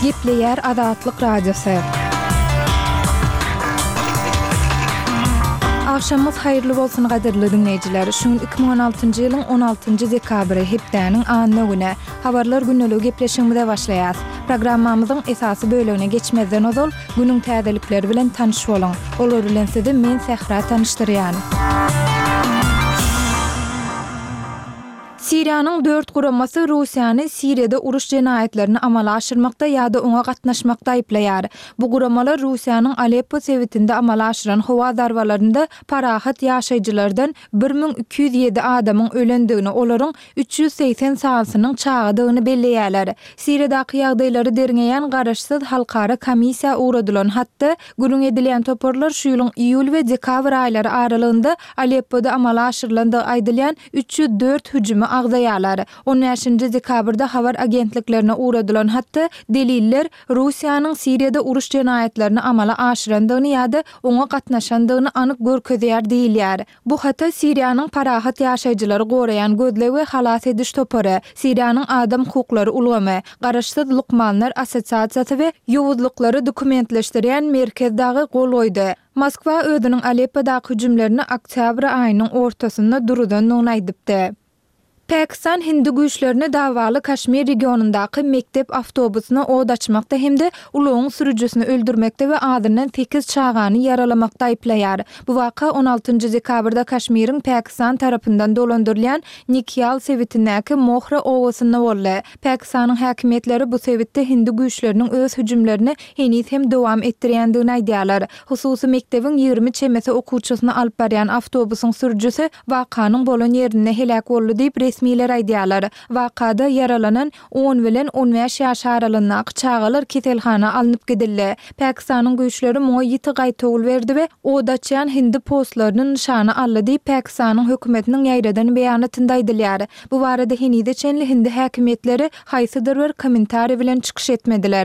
Gepleyer Azatlyk Radiosu. Akşamız hayırlı bolsun gaderli dinleyijiler. Şun 2016-njy ýylyň 16-njy dekabry hepdeniň anyny güne habarlar günneligi gepleşigimizde başlaýar. Programmamyzyň esasy bölegine geçmezden ozal günüň täzelikleri bilen tanyş boluň. Olar bilen sizi men Sehra tanışdyrýan. Siriýanyň 4 guramasy Russiýany Siriýada uruş jenaýetlerini amala aşyrmakda ýa-da oňa gatnaşmakda aýplaýar. Bu guramalar Russiýanyň Aleppo sewitinde amala aşyran howa zarbalarynda parahat ýaşaýjylardan 1207 adamyň ölendigini, olaryň 380 sanasynyň çağıdygyny belleýärler. Siriýadaky ýagdaýlary derňeýän garaşsyz halkara komissiýa uradylan, hatda gürüň edilen toporlar şu ýylyň iýul we dekabr aýlary aralygynda Aleppoda amala aşyrylanda aýdylýan 304 hüjümi agdaýarlar. 15-nji dekabrda habar agentliklerine uradylan, hatda deliller Russiýanyň Siriýada uruş jenaýetlerini amala aşyrandygyny ýa-da oňa gatnaşandygyny anyk görkezýär diýilýär. Bu hatta Siriýanyň parahat ýaşaýjylary goraýan gözle we halas ediş topory, Siriýanyň adam hukuklary ulgamy, garaşsyz lukmanlar assosiasiýasy we ýowuzlyklary dokumentleşdirýän merkezdagy gol goýdy. Moskwa özüniň Aleppodaky hüjümlerini oktyabr aýynyň ortasynda durudan noňaýdypdy. Pakistan Hindi güýçlerini dawaly Kaşmir regionundaky mektep awtobusyna od açmakda hemde ulugyň sürüjüsini öldürmekde we adyndan 8 çağany yaralamakda aýplaýar. Bu waka 16-njy dekabrda Kaşmiriň Pakistan tarapyndan dolandyrylýan Nikyal sewitindäki Mohra owasynda boldy. Pakistanyň häkimetleri bu sewitde Hindi güýçleriniň öz hüjümlerini henis hem dowam etdirýändigini aýdýarlar. Hususy mektebiň 20 çemese okuwçysyny alyp barýan awtobusyň sürüjüsi wakanyň bolan ýerine helak boldy diýip resmiler aýdýarlar. Wakada yaralanan 10 bilen 15 ýaş aralygyndaky çağalar keselhana alınıp gidildi. Pakistanyň güýçleri moňa ýiti gaýtagul berdi we odaçyan Hindi postlarynyň nişany aldy diýip Pakistanyň hökümetiniň ýaýradan beýanatynda aýdylýar. Bu barada henide çenli Hindi häkimetleri haýsydyr bir kommentari bilen çykyş etmediler.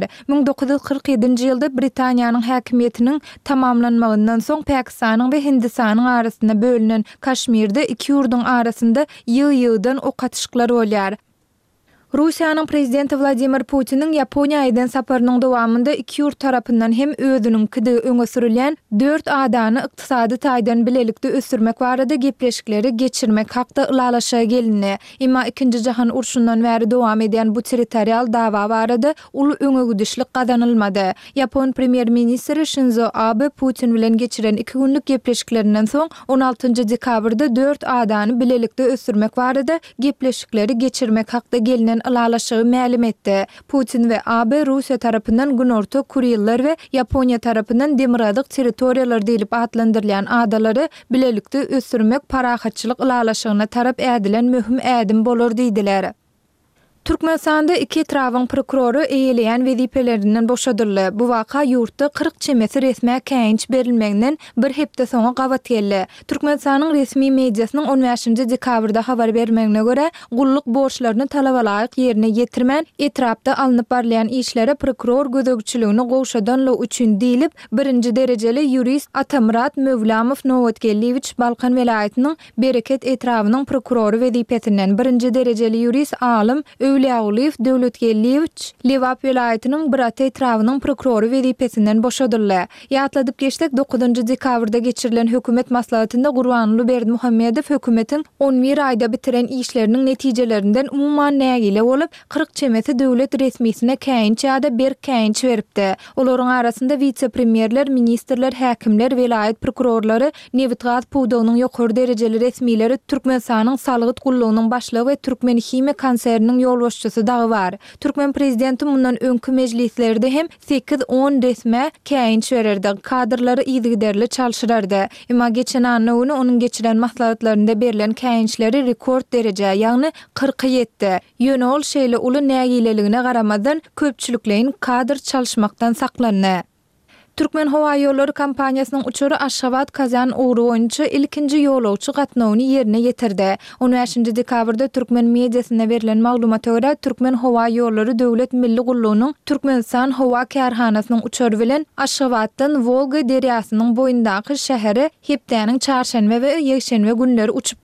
1947-nji ýylda Britaniýanyň häkimetiniň tamamlanmagyndan soň Pakistanyň we Hindistanyň arasynda bölünen Kaşmirde iki ýurduň arasynda ýygy-ýygydan ok atışyklar bolýar. Russiýanyň prezidenti Vladimir Putiniň Ýaponiýadan saparynyň dowamında iki ýurt tarapyndan hem özüniň kidi öňe sürilýän 4 adany ykdysady taýdan bilelikde ösürmek barada gepleşikleri geçirmek hakda ılalaşa gelindi. Emma 2-nji jahan urşundan bäri dowam edýän bu territorial dawa barada uly öňe gidişlik gazanylmady. Ýapon premier ministri Shinzo Abe Putin bilen geçiren 2 günlük gepleşiklerinden soň 16-njy dekabrda 4 adany bilelikde ösürmek barada gepleşikleri geçirmek hakda gelinen ılalaşığı ma'lum etdi. Putin we AB Russiýa tarapyndan Günorta Kuryllar we Ýaponiýa tarapyndan Demiradyk territoriýalar diýilip adlandyrylýan adalary bilelikde ösürmek parahatçylyk ılalaşygyna tarap ädilen möhüm ädim bolar diýdiler. Türkmenistanda iki etrawyň prokuroru eýeleýän wezipelerinden boşadyldy. Bu waka ýurtda 40 çemesi resmi käýinç berilmeginden bir hepde soňa gawat geldi. Türkmenistanyň resmi mediasynyň 15-nji dekabrda habar bermegine görä, gulluk borçlaryny talabalaýyk ýerine ýetirmän etrapda alınıp barlayan işlere prokuror gözegçiligini gowşadanlyk üçin diýilip, 1-nji derejeli ýurist Atamurat Mevlamow Nowotgelewicz Balkan welaýatynyň Bereket etrawynyň prokuroru wezipesinden 1-nji derejeli ýurist alim Ewliýagulyw Döwletgelewicz Lewap welaýatynyň Brat etrawynyň prokuroru wezipesinden boşadyldy. Ýatladyp geçdik, 9-njy dekabrda geçirilen hökümet maslahatynda Gurbanuly Berdimuhammedow hökümetiň 11 aýda bitiren işleriniň netijelerinden umumyň nägile bolup 40 çemesi döwlet resmisine käýinç ýa-da bir käýinç beripdi. Olaryň arasynda vice-premierler, ministrler, häkimler, welaýat prokurorlary, Newitgaz puwdagynyň ýokary derejeli resmileri, Türkmenistanyň Salgyt gullugynyň başlygy we Türkmen Hime konserniň ýolbaşçysy dagy bar. Türkmen prezidenti mundan öňkü mejlislerde hem 8-10 resme käýinç bererdi. Kadrlary ýygyderli çalşyrardy. Emma geçen anyny onuň geçiren maslahatlarynda berilen käýinçleri rekord dereje, ýagny 40 ýetdi. Ýönol şeýle uly nägileligine garamadan köpçüliklerin kadr çalşmakdan saklandy. Türkmen Hava Ýolları kampaniýasynyň uçury Aşgabat Kazan uğru boýunça ilkinji ýolawçy gatnawyny ýerine ýetirdi. 15-nji dekabrda Türkmen mediasyna berilen maglumata görä, Türkmen Hava Ýolları Döwlet Milli Gullugynyň Türkmenistan Hawa Kerhanasynyň uçury bilen Aşgabatdan Volga derýasynyň boýundaky şäheri Hepdeniň çarşanba we ýekşenbe günleri uçup